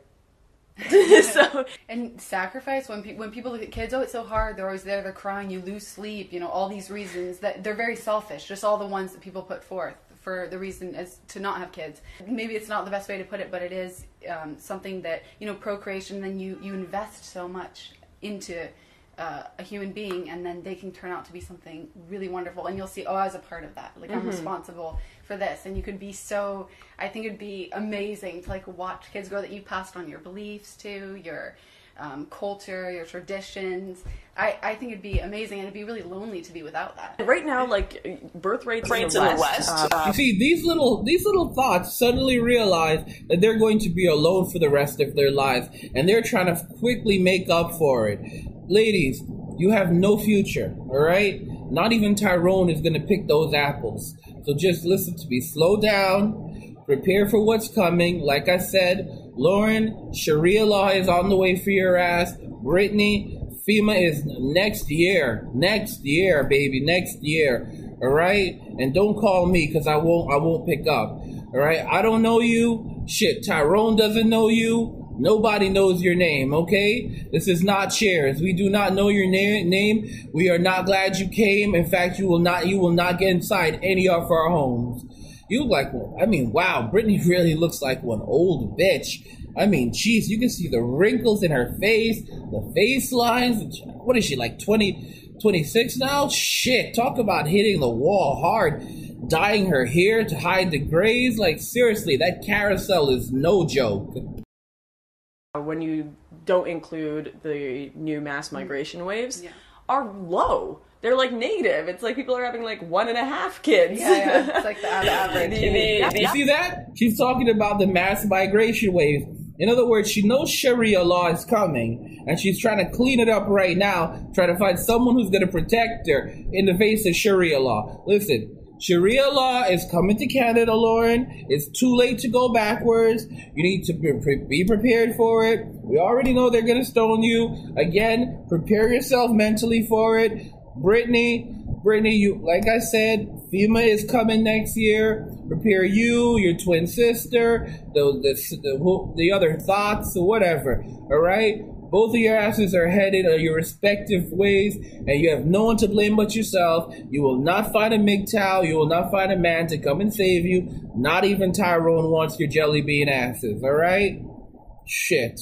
and sacrifice, when people look at kids, oh, it's so hard, they're always there, they're crying, you lose sleep, all these reasons that they're very selfish, just all the ones that people put forth for the reason as to not have kids. Maybe it's not the best way to put it, but it is something that, procreation, then you invest so much into a human being, and then they can turn out to be something really wonderful, and you'll see, I was a part of that, like I'm responsible for this, and you could be I think it'd be amazing to watch kids grow, that you passed on your beliefs to, your culture, your traditions. I think it'd be amazing, and it'd be really lonely to be without that. Right now, birth rates in the West. You see, these little thoughts suddenly realize that they're going to be alone for the rest of their lives, and they're trying to quickly make up for it. Ladies, you have no future, all right? Not even Tyrone is going to pick those apples. So just listen to me. Slow down. Prepare for what's coming. Like I said, Lauren, Sharia law is on the way for your ass. Brittany, FEMA is next year. Next year, baby. Next year. All right? And don't call me because I won't pick up. All right? I don't know you. Shit, Tyrone doesn't know you. Nobody knows your name, okay? This is not Cheers. We do not know your name. We are not glad you came. In fact, you will not get inside any of our homes. You look like one. Wow, Brittany really looks like one old bitch. Jeez, you can see the wrinkles in her face, the face lines. What is she, like 26 now? Shit, talk about hitting the wall hard. dyeing her hair to hide the grays. Like, seriously, that carousel is no joke. When you don't include the new mass migration waves, are low. They're like negative. It's like people are having like 1.5 kids. Yeah. It's like the average. You see that? She's talking about the mass migration wave. In other words, she knows Sharia law is coming, and she's trying to clean it up right now, trying to find someone who's going to protect her in the face of Sharia law. Listen, Sharia law is coming to Canada, Lauren. It's too late to go backwards. You need to be prepared for it. We already know they're going to stone you. Again, prepare yourself mentally for it. Brittany, you, like I said, FEMA is coming next year. Prepare you, your twin sister, the other thoughts, or whatever. All right? Both of your asses are headed your respective ways, and you have no one to blame but yourself. You will not find a MGTOW. You will not find a man to come and save you. Not even Tyrone wants your jelly bean asses. All right? Shit.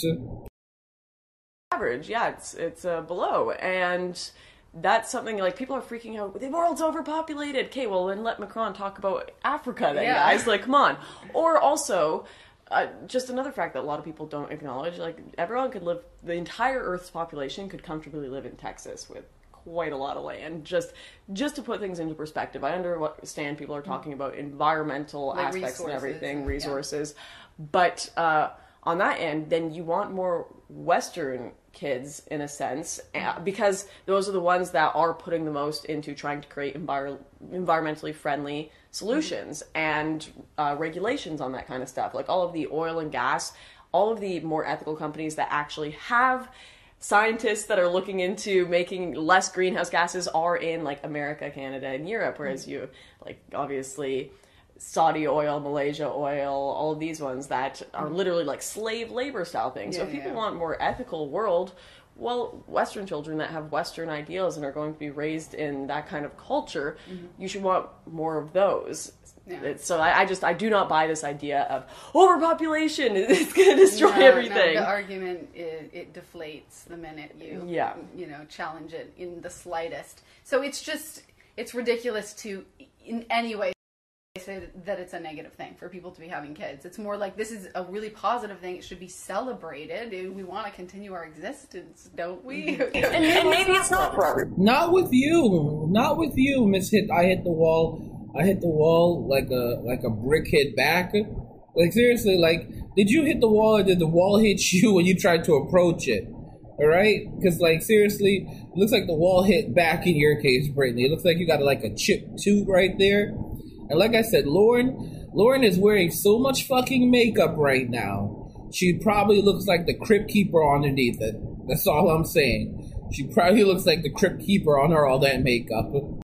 Average, yeah, it's below, and that's something like people are freaking out. The world's overpopulated. Okay, well then let Macron talk about Africa then, guys. Like, come on. Or also, just another fact that a lot of people don't acknowledge, like everyone could live, the entire Earth's population could comfortably live in Texas with quite a lot of land. Just to put things into perspective, I understand people are talking about environmental like aspects and everything, resources, but on that end, then you want more Western kids in a sense, because those are the ones that are putting the most into trying to create environmentally friendly solutions and regulations on that kind of stuff, like all of the oil and gas, all of the more ethical companies that actually have scientists that are looking into making less greenhouse gases are in like America, Canada, and Europe, whereas you like obviously Saudi oil, Malaysia oil, all of these ones that are literally like slave labor style things. So if people want more ethical world, well, Western children that have Western ideals and are going to be raised in that kind of culture, you should want more of those. So I do not buy this idea of overpopulation. It's going to destroy everything. No, the argument it deflates the minute you challenge it in the slightest. So it's ridiculous to in any way say that it's a negative thing for people to be having kids. It's more like this is a really positive thing. It should be celebrated. We want to continue our existence, don't we? And maybe it's not for everyone. Not with you, Miss Hit. I hit the wall like a brick hit back. Like seriously, like did you hit the wall or did the wall hit you when you tried to approach it? All right, because like seriously, it looks like the wall hit back in your case, Brittany. It looks like you got like a chipped tooth right there. And like I said, Lauren is wearing so much fucking makeup right now. She probably looks like the Crypt Keeper underneath it. That's all I'm saying. She probably looks like the Crypt Keeper on her all that makeup.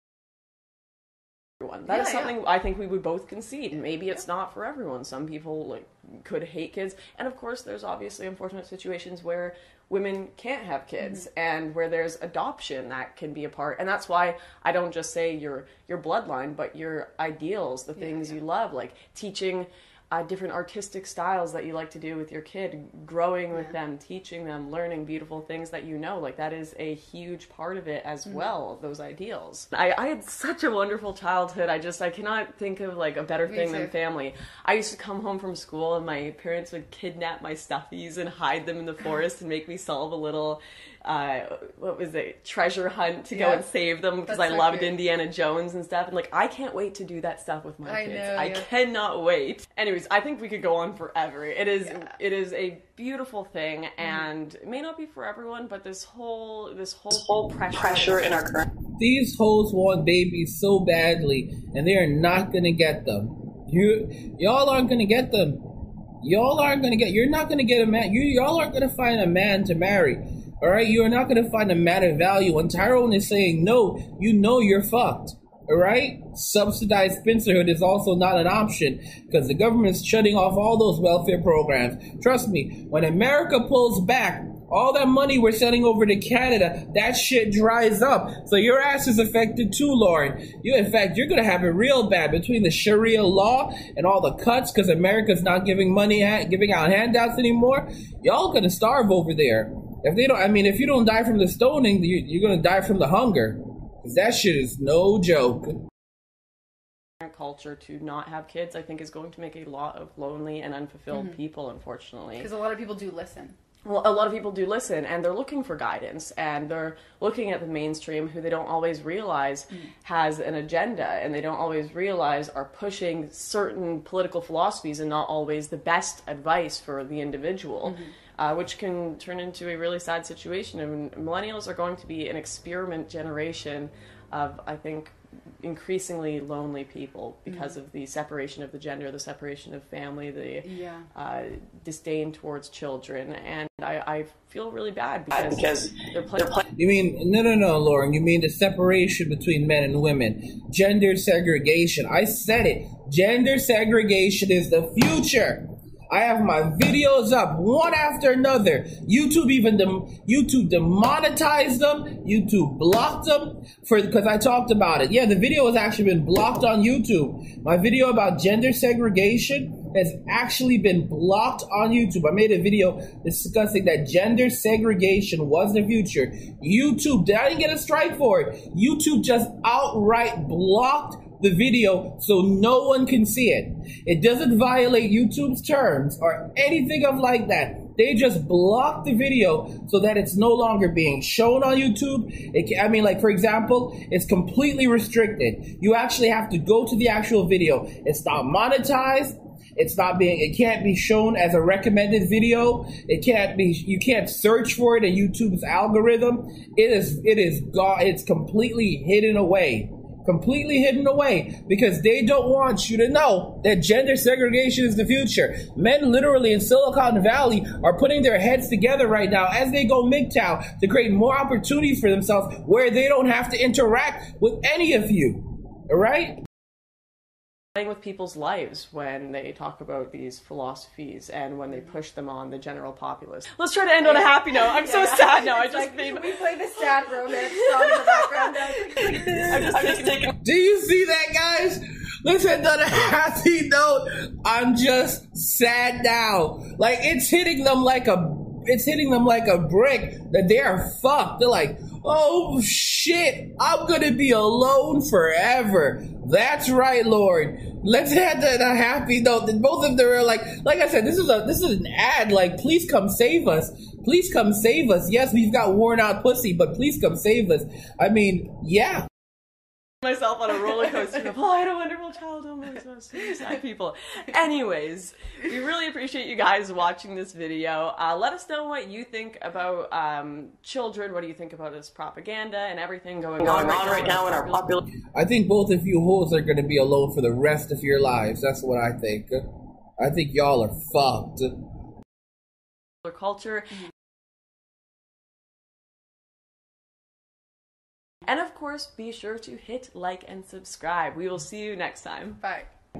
That is something I think we would both concede. Maybe it's not for everyone. Some people like could hate kids, and of course, there's obviously unfortunate situations where women can't have kids, and where there's adoption that can be a part. And that's why I don't just say your bloodline, but your ideals, the things you love, like teaching different artistic styles that you like to do with your kid, growing with them, teaching them, learning beautiful things that you know, like that is a huge part of it as well, those ideals. I had such a wonderful childhood. I cannot think of like a better thing than family. I used to come home from school and my parents would kidnap my stuffies and hide them in the forest and make me solve a little treasure hunt to go and save them because I loved Indiana Jones and stuff. And like, I can't wait to do that stuff with my kids. I cannot wait. Anyways, I think we could go on forever. It is a beautiful thing, and it may not be for everyone, but this whole pressure in our current. These hoes want babies so badly, and they are not gonna get them. Y'all aren't gonna get them. You're not gonna get a man. Y'all aren't gonna find a man to marry. All right, you are not going to find a man of value. When Tyrone is saying no, you know you're fucked. All right? Subsidized spinsterhood is also not an option because the government's shutting off all those welfare programs. Trust me, when America pulls back, all that money we're sending over to Canada, that shit dries up. So your ass is affected too, Lauren. In fact, you're going to have it real bad between the Sharia law and all the cuts because America's not giving out handouts anymore. Y'all going to starve over there. If you don't die from the stoning, you're going to die from the hunger. Because that shit is no joke. culture to not have kids, I think, is going to make a lot of lonely and unfulfilled people, unfortunately. Because a lot of people do listen. Well, a lot of people do listen, and they're looking for guidance, and they're looking at the mainstream, who they don't always realize has an agenda, and they don't always realize are pushing certain political philosophies and not always the best advice for the individual, which can turn into a really sad situation. And millennials are going to be an experiment generation of, I think, increasingly lonely people because of the separation of the gender, the separation of family, the disdain towards children, and I feel really bad because they're playing. You mean no, Lauren? You mean the separation between men and women, gender segregation? I said it. Gender segregation is the future. I have my videos up one after another. YouTube demonetized them. YouTube blocked them because I talked about it. Yeah, the video has actually been blocked on YouTube. My video about gender segregation has actually been blocked on YouTube. I made a video discussing that gender segregation was the future. YouTube, I didn't get a strike for it. YouTube just outright blocked the video so no one can see it. It doesn't violate YouTube's terms or anything of like that. They just block the video so that it's no longer being shown on YouTube. For example, it's completely restricted. You actually have to go to the actual video. It's not monetized. It can't be shown as a recommended video. You can't search for it in YouTube's algorithm. It's completely hidden away. Completely hidden away because they don't want you to know that gender segregation is the future. Men literally in Silicon Valley are putting their heads together right now as they go MGTOW to create more opportunities for themselves where they don't have to interact with any of you. All right? Playing with people's lives when they talk about these philosophies and when they push them on the general populace. Let's try to end on a happy note. I'm so sad now. We play the sad romance song in the background. I'm just taking. Do you see that, guys? Let's end on a happy note. I'm just sad now. Like it's hitting them like a brick that they are fucked. They're like, oh shit, I'm gonna be alone forever. That's right, Lord. Let's head to a happy note. Both of them are like I said, this is an ad. Like, please come save us. Please come save us. Yes, we've got worn out pussy, but please come save us. I mean, yeah. Myself on a roller coaster of, I had a wonderful childhood. Sad people. Anyways, we really appreciate you guys watching this video. Let us know what you think about children. What do you think about this propaganda and everything going on right now in our population? I think both of you hoes are going to be alone for the rest of your lives. That's what I think. I think y'all are fucked. Culture. And of course, be sure to hit like and subscribe. We will see you next time. Bye.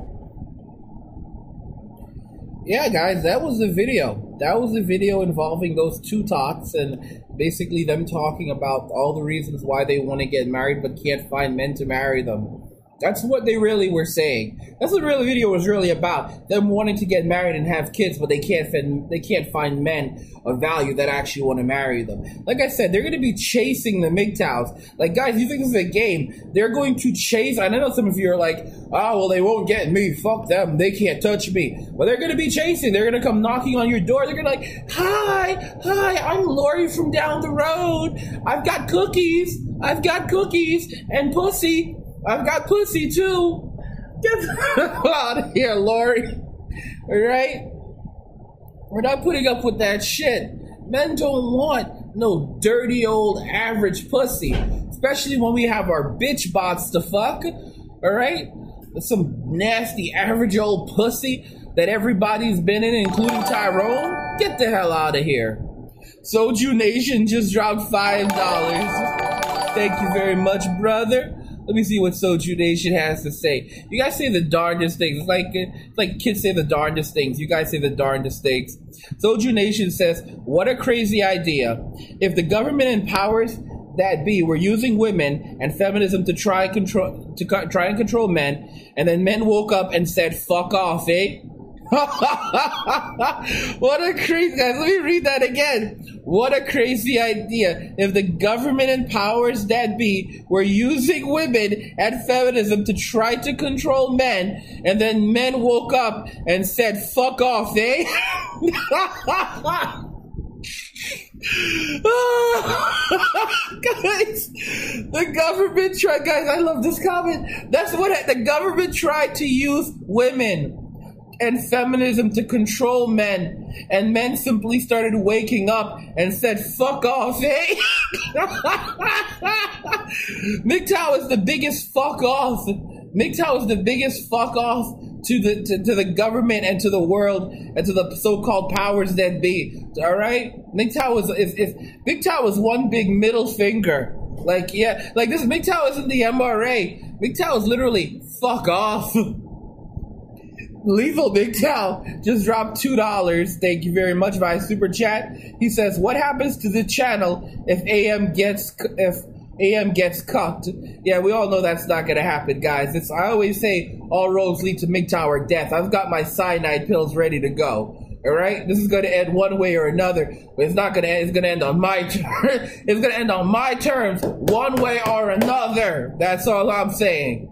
Yeah, guys, that was the video. That was the video involving those two tots and basically them talking about all the reasons why they want to get married but can't find men to marry them. That's what they really were saying. That's what the real video was really about. Them wanting to get married and have kids, but they can't find men of value that actually want to marry them. Like I said, they're going to be chasing the MGTOWs. Like, guys, you think this is a game? They're going to chase. I know some of you are like, oh, well, they won't get me. Fuck them. They can't touch me. Well, they're going to be chasing. They're going to come knocking on your door. They're going to be like, hi, I'm Lori from down the road. I've got cookies and pussy. I've got pussy too. Get the hell out of here, Lori. Alright? We're not putting up with that shit. Men don't want no dirty old average pussy. Especially when we have our bitch bots to fuck. Alright? Some nasty average old pussy that everybody's been in, including Tyrone. Get the hell out of here. Soju Nation just dropped $5. Thank you very much, brother. Let me see what Soju Nation has to say. You guys say the darndest things. It's like kids say the darndest things. You guys say the darndest things. Soju Nation says, what a crazy idea. If the government and powers that be were using women and feminism to try and control men, and then men woke up and said, fuck off, eh? What a crazy, guys, let me read that again. What a crazy idea. If the government and powers that be were using women and feminism to try to control men, and then men woke up and said, fuck off, eh? Guys, the government tried, guys, I love this comment. That's what the government tried to use women and feminism to control men, and men simply started waking up and said, fuck off, eh? MGTOW is the biggest fuck off. MGTOW is the biggest fuck off to the government and to the world and to the so-called powers that be. All right, MGTOW is one big middle finger. Like, yeah, like this MGTOW isn't the MRA. MGTOW is literally fuck off. Lethal MGTOW just dropped $2. Thank you very much via super chat. He says, "What happens to the channel if AM gets cucked?" Yeah, we all know that's not gonna happen, guys. I always say all roads lead to MGTOW or death. I've got my cyanide pills ready to go. All right, this is gonna end one way or another, but it's not gonna end. It's gonna end on my it's gonna end on my terms, one way or another. That's all I'm saying.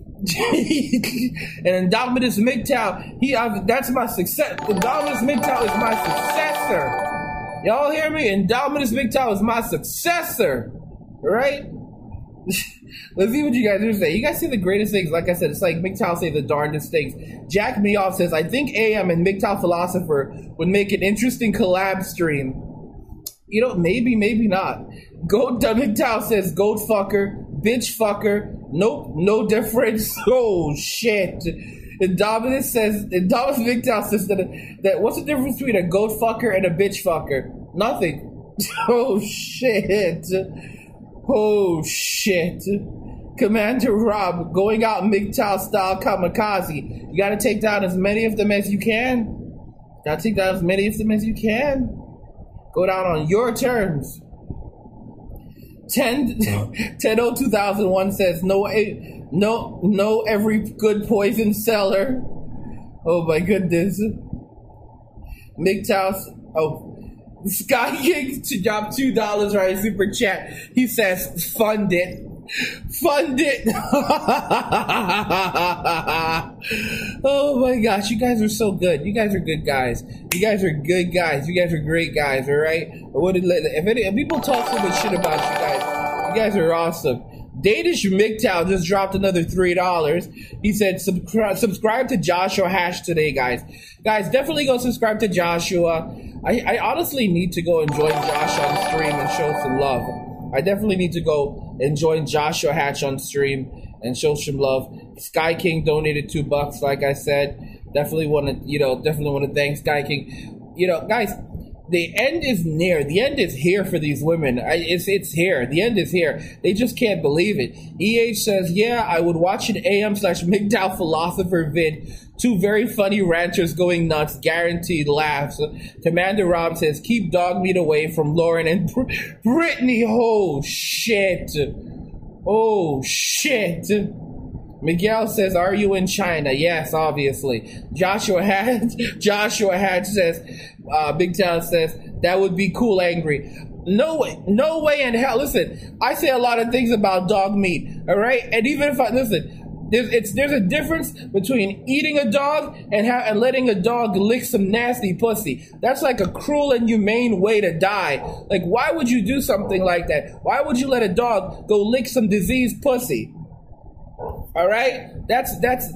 And Indominus MGTOW, that's my success. Indominus MGTOW is my successor. Y'all hear me? Indominus MGTOW is my successor. Right? Let's see what you guys are saying. You guys see the greatest things. Like I said, it's like MGTOW say the darndest things. Jack Meoff says, "I think AM and MGTOW Philosopher would make an interesting collab stream." You know, maybe not. Goat MGTOW says, "Goat fucker, bitch fucker. Nope, no difference." Oh shit. Indominus MGTOW says that what's the difference between a goat fucker and a bitch fucker? Nothing. Oh shit. Oh shit. Commander Rob, going out MGTOW style kamikaze. You gotta take down as many of them as you can. Gotta take down as many of them as you can. Go down on your terms. 10-2001 says, no, every good poison seller. Oh my goodness. MGTOW, Sky King to drop $2 right super chat. He says, fund it. Fund it. Oh my gosh, you guys are so good. You guys are good guys. You guys are good guys. You guys are great guys, all right? If people talk so much shit about you guys are awesome. Danish MGTOW just dropped another $3. He said, subscribe to Joshua Hash today, guys. Guys, definitely go subscribe to Joshua. I honestly need to go and join Josh on stream and show some love. I definitely need to go and join Joshua Hatch on stream and show some love. Sky King donated $2, like I said. Definitely want to thank Sky King. You know, guys, the end is near. The end is here for these women. It's here. The end is here. They just can't believe it. EH says, yeah, I would watch an AM/MGTOW Philosopher vid. Two very funny ranters going nuts. Guaranteed laughs. Commander Rob says, keep dog meat away from Lauren and Brittany. Oh, shit. Oh, shit. Miguel says, are you in China? Yes, obviously. Joshua Hatch says, MGTOW says, that would be cool angry. No way in hell. Listen, I say a lot of things about dog meat, all right? And even if there's a difference between eating a dog and letting a dog lick some nasty pussy. That's like a cruel and humane way to die. Like, why would you do something like that? Why would you let a dog go lick some diseased pussy? All right, that's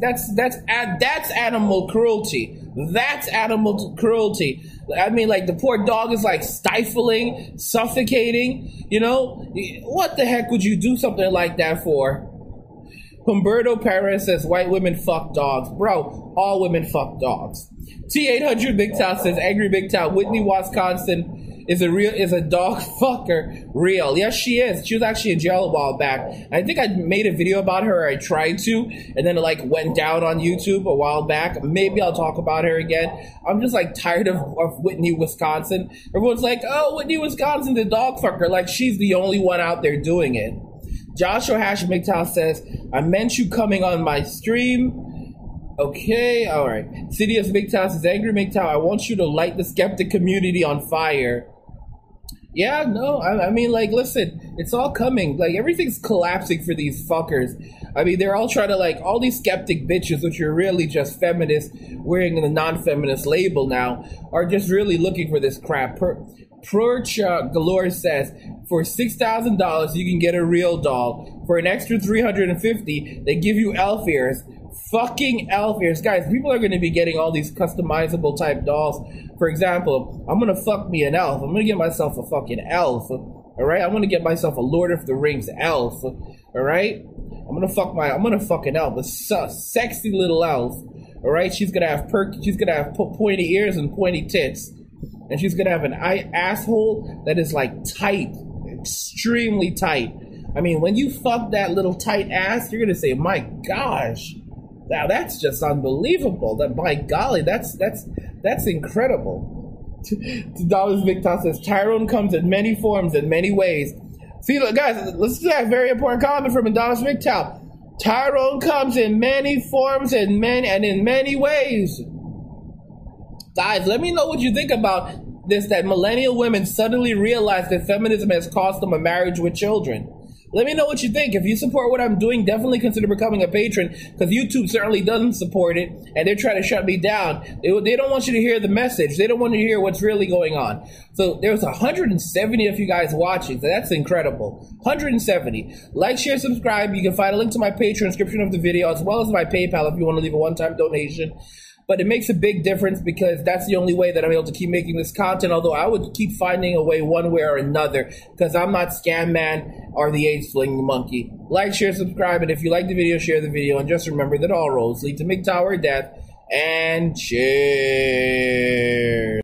animal cruelty. That's animal cruelty. I mean, like, the poor dog is like stifling, suffocating. You know, what the heck would you do something like that for? Humberto Perez says, white women fuck dogs. Bro, all women fuck dogs. T800 MGTOW says, angry MGTOW, Whitney, Wisconsin is a dog fucker real. Yes, she is. She was actually in jail a while back. I think I made a video about her, or I tried to, and then it like went down on YouTube a while back. Maybe I'll talk about her again. I'm just like tired of Whitney, Wisconsin. Everyone's like, oh, Whitney, Wisconsin, the dog fucker. Like, she's the only one out there doing it. Joshua Hash MGTOW says, I meant you coming on my stream. Okay, all right. Sidious MGTOW says, Angry MGTOW, I want you to light the skeptic community on fire. Yeah, no, I mean, like, listen, it's all coming. Like, everything's collapsing for these fuckers. I mean, they're all trying to, like, all these skeptic bitches, which are really just feminists wearing the non-feminist label now, are just really looking for this crap. Perch Galore says, for $6,000, you can get a real doll. For an extra $350, they give you elf ears. Fucking elf ears. Guys, people are going to be getting all these customizable type dolls. For example, I'm going to fuck me an elf. I'm going to get myself a fucking elf. Alright? I'm going to get myself a Lord of the Rings elf. Alright? I'm going to fuck an elf. A sexy little elf. Alright? She's going to have pointy ears and pointy tits. And she's going to have an asshole that is like tight. Extremely tight. I mean, when you fuck that little tight ass, you're going to say, my gosh. Now that's just unbelievable. That, by golly, that's incredible. Dollars Victor says Tyrone comes in many forms and many ways. See, look, guys, let's do that very important comment from Adonis Victor. Tyrone comes in many forms and in many ways. Guys, let me know what you think about this. That millennial women suddenly realize that feminism has cost them a marriage with children. Let me know what you think. If you support what I'm doing, definitely consider becoming a patron, because YouTube certainly doesn't support it, and they're trying to shut me down. They don't want you to hear the message. They don't want you to hear what's really going on. So there's 170 of you guys watching, so that's incredible. 170. Like, share, subscribe. You can find a link to my Patreon description of the video, as well as my PayPal if you want to leave a one-time donation. But it makes a big difference because that's the only way that I'm able to keep making this content, although I would keep finding a way one way or another, because I'm not Scam Man or the AIDS Flinging Monkey. Like, share, subscribe, and if you like the video, share the video, and just remember that all roads lead to MGTOW or death, and cheers.